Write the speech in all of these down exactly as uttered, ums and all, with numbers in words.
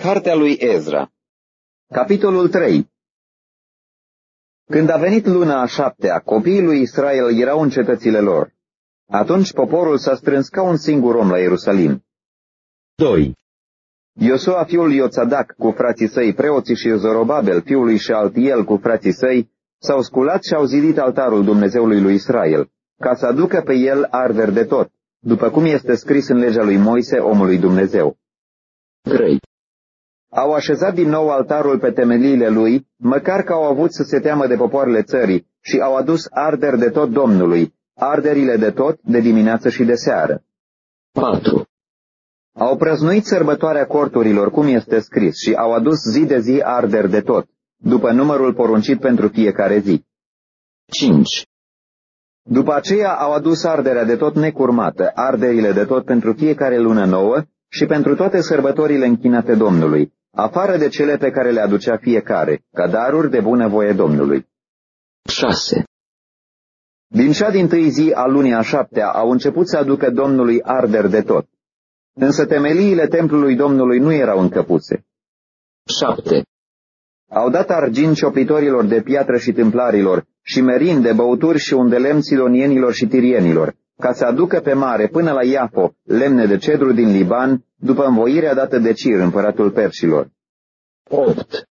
Cartea lui Ezra. Capitolul trei. Când a venit luna a șaptea, copiii lui Israel erau în cetățile lor. Atunci poporul s-a strâns ca un singur om la Ierusalim. doi. Iosua fiul Ioțadac cu frații săi, preoții și Zorobabel fiul lui Șealtiel cu frații săi, s-au sculat și au zidit altarul Dumnezeului lui Israel, ca să aducă pe el arderi de tot, după cum este scris în legea lui Moise, omul lui Dumnezeu. trei. Au așezat din nou altarul pe temeliile lui, măcar că au avut să se teamă de popoarele țării, și au adus arderi de tot Domnului, arderile de tot, de dimineață și de seară. patru. Au prăznuit sărbătoarea corturilor, cum este scris, și au adus zi de zi arderi de tot, după numărul poruncit pentru fiecare zi. cinci. După aceea au adus arderea de tot necurmată, arderile de tot pentru fiecare lună nouă și pentru toate sărbătorile închinate Domnului, afară de cele pe care le aducea fiecare, ca daruri de bunăvoie Domnului. șase. Din cea dintâi zi a lunii a șaptea au început să aducă Domnului arderi de tot. Însă temeliile templului Domnului nu erau încă puse. șapte. Au dat argint ciopitorilor de piatră și tâmplarilor, și merin de băuturi și un de lemn sidonienilor și tirienilor, ca să aducă pe mare până la Iafo lemne de cedru din Liban, după învoirea dată de Cir, împăratul Persilor. opt.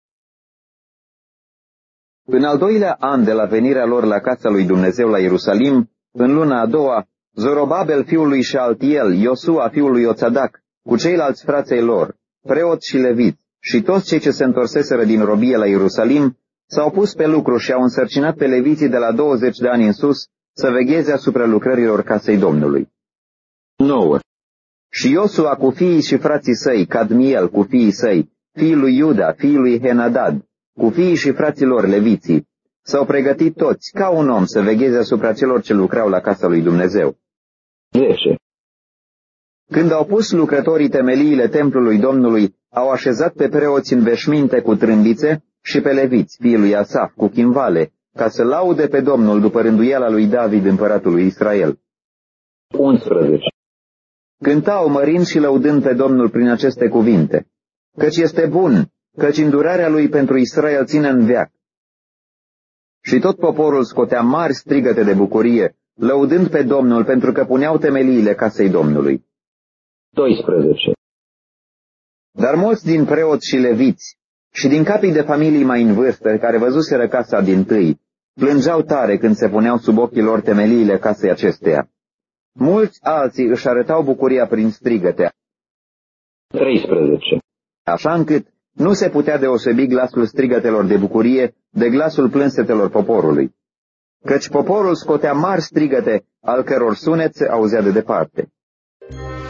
În al doilea an de la venirea lor la casa lui Dumnezeu la Ierusalim, în luna a doua, Zorobabel fiul lui Șealtiel, Iosua fiul lui Ioțadac, cu ceilalți frații lor, preoți și leviți, și toți cei ce se întorseseră din robie la Ierusalim, s-au pus pe lucru și au însărcinat pe leviții de la douăzeci de ani în sus să vegheze asupra lucrărilor casei Domnului. nouă. Și Iosua cu fiii și frații săi, Cadmiel cu fiii săi, fiii lui Iuda, fiii lui Henadad, cu fiii și frații lor leviții, s-au pregătit toți, ca un om, să vegheze asupra celor ce lucrau la casa lui Dumnezeu. zece. Când au pus lucrătorii temeliile templului Domnului, au așezat pe preoți în veșminte cu trâmbițe și pe leviți, fiii lui Asaf, cu chimvale, ca să laude pe Domnul după rânduiala lui David, împăratul lui Israel. unsprezece. Cântau mărind și lăudând pe Domnul prin aceste cuvinte, căci este bun, căci îndurarea lui pentru Israel ține în veac. Și tot poporul scotea mari strigăte de bucurie, lăudând pe Domnul pentru că puneau temeliile casei Domnului. doisprezece. Dar mulți din preoți și leviți și din capii de familii mai în vârstă, care văzuseră casa dintâi, plângeau tare când se puneau sub ochii lor temeliile casei acesteia. Mulți alții își arătau bucuria prin strigăte. treisprezece. Așa încât nu se putea deosebi glasul strigătelor de bucurie de glasul plânsetelor poporului, căci poporul scotea mari strigăte, al căror sunet se auzea de departe.